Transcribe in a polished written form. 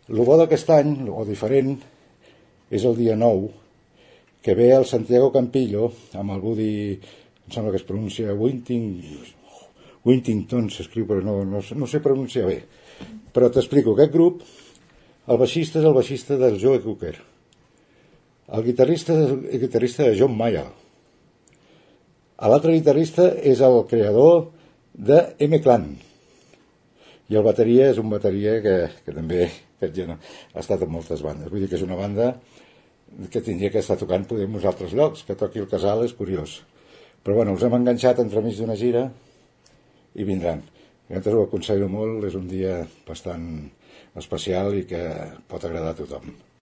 El bo d'aquest any, o diferent, és el dia 9, que ve el Santiago Campillo amb el Woody, em sembla que es pronuncia Wintington, s'escriu, però no sé pronunciar bé. Però t'explico, aquest grup, el baixista és el baixista del Joe Cocker, el guitarrista és el guitarrista de John Mayall, l'altre guitarrista és el creador de M-Clan, i el bateria és un bateria que també ha estat en moltes bandes. Vull dir que és una banda que tindria que estar tocant poder en uns altres llocs, que toqui el Casal és curiós. Però bueno, els hem enganxat entremig d'una gira i vindran. Nosaltres ho aconsello molt, és un dia bastant especial i que pot agradar a tothom.